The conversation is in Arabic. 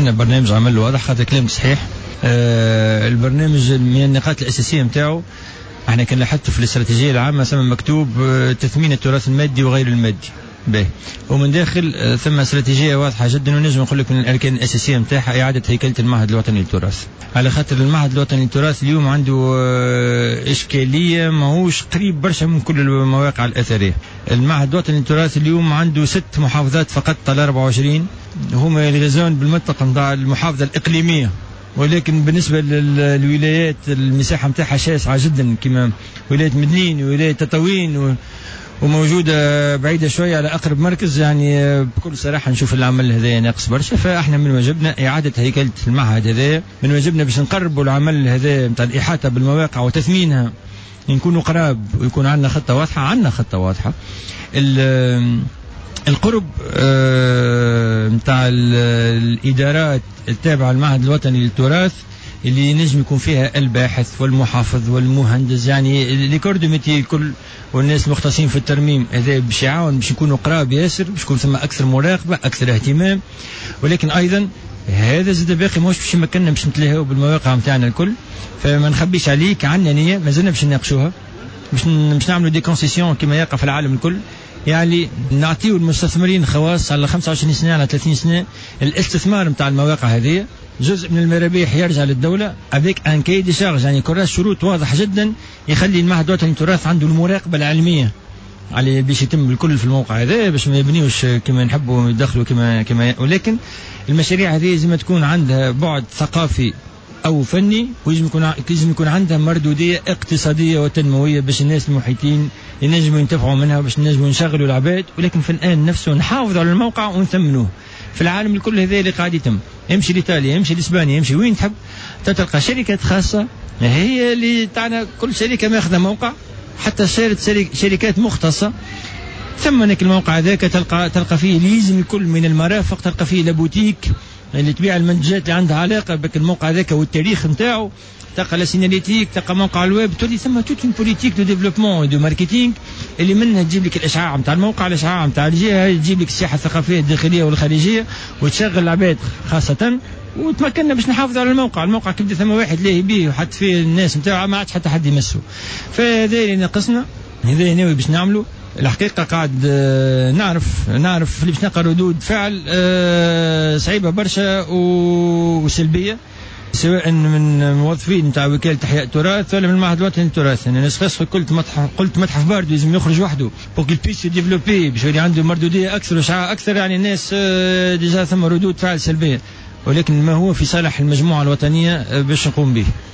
عندنا برنامج عمل واضح، هذا كلام صحيح. البرنامج من النقاط الأساسية متاعه احنا كنا حتى في الاستراتيجية العامة ثم مكتوب تثمين التراث المادي وغير المادي به، ومن داخل ثم استراتيجية واضحة جدا، ونجم نقول لك من الأركان الأساسية متاعها إعادة هيكلة المعهد الوطني للتراث، على خاطر المعهد الوطني للتراث اليوم عنده إشكالية ماهوش قريب برشا من كل المواقع الأثرية. المعهد الوطني للتراث اليوم عنده 6 محافظات فقط على 24 هما يلغزون بالمنطقة نتاع المحافظة الإقليمية، ولكن بالنسبة للولايات المساحة متاعها شاسعة جدا كما ولاية مدنين وولاية تطاوين وموجودة بعيدة شوية على أقرب مركز. يعني بكل صراحة نشوف العمل هذا ناقص برشا، فإحنا من واجبنا إعادة هيكلة المعهد هذا، من واجبنا باش نقربوا العمل هذا متاع الإحاطة بالمواقع وتثمينها، نكونوا قراب ويكون عندنا خطة واضحة. القرب متاع الإدارات التابعة للمعهد الوطني للتراث اللي نجم يكون فيها الباحث والمحافظ والمهندس، يعني ليكوردوميتي الكل والناس المختصين في الترميم، هذا باش يعاون باش يكونوا قراب ياسر، باش يكون ثم أكثر مراقبة أكثر اهتمام. ولكن أيضا هذا زاد باقي ماهوش باش يمكننا باش نتلهوا بالمواقع متاعنا الكل، فما نخبيش عليك عندنا نية مازلنا باش نناقشوها، باش نعملوا دي كونسيسيون كما يقع في العالم الكل، يعني نعطيو المستثمرين خواص على 25 سنة على 30 سنة الاستثمار متاع المواقع هذه، جزء من المرابح يرجع للدولة افيك ان كاي دي شارج، يعني كراس شروط واضح جدا يخلي المعهد الوطني للتراث عنده المراقبة العلمية على باش يتم الكل في الموقع هذا، باش ما يبنيوش كما نحبوا يدخلوا كما ولكن المشاريع هذه لازم تكون عندها بعد ثقافي أو فني، ويجب يكون عندها مردودية اقتصادية وتنموية باش الناس المحيطين ينجموا ينتفعوا منها، باش نجموا نشغلوا العباد، ولكن في الآن نفسه نحافظ على الموقع ونثمنوه. في العالم الكل هذا اللي قاعد يتم، يمشي لإيطاليا يمشي لإسبانيا يمشي وين تحب تلقى شركات خاصة هي اللي تاعنا، كل شركة ماخذة موقع، حتى شركات مختصة ثمنك الموقع ذاك تلقى فيه لازم الكل من المرافق، تلقى فيه لابوتيك اللي تبيع المنتجات اللي عندها علاقة بك الموقع ذاك والتاريخ نتاعو، تلقى لا سيناليتيك، تلقى موقع الويب، تولي ثم توت اون بوليتيك دو ديفلوبمون دو ماركتينغ اللي منها تجيب لك الاشعاع نتاع الموقع، الاشعاع نتاع الجهه، تجيب لك السياحه الثقافيه الداخليه والخارجيه، وتشغل العباد خاصه، وتمكننا باش نحافظ على الموقع كيبدا ثم واحد لاهي به وحط فيه الناس نتاعو ما عادش حتى حد يمسه. فهذا اللي ناقصنا، هذا ناوي باش نعمله. الحقيقة قاعد نعرف اللي باش نلقى ردود فعل صعيبة برشا وسلبية، سواء من موظفين نتاع وكالة إحياء التراث ولا من المعهد الوطني للتراث. يعني الناس قلت متحف باردو لازم يخرج وحده بوك البيس ديفلوبي باش يولي عنده مردودية أكثر وشعاع أكثر، يعني الناس ديجا ثم ردود فعل سلبية، ولكن ما هو في صالح المجموعة الوطنية باش نقوم به.